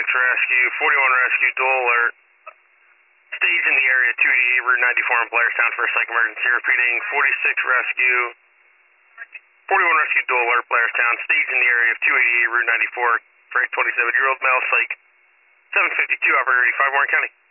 Rescue, 41 Rescue, dual alert. Stage in the area 288, Route 94 in Blairstown for a psych emergency. Repeating, 46 Rescue, 41 Rescue, dual alert, Blairstown. Stage in the area of 288, Route 94 for a 27-year-old male psych. 752, operator 85, Warren County.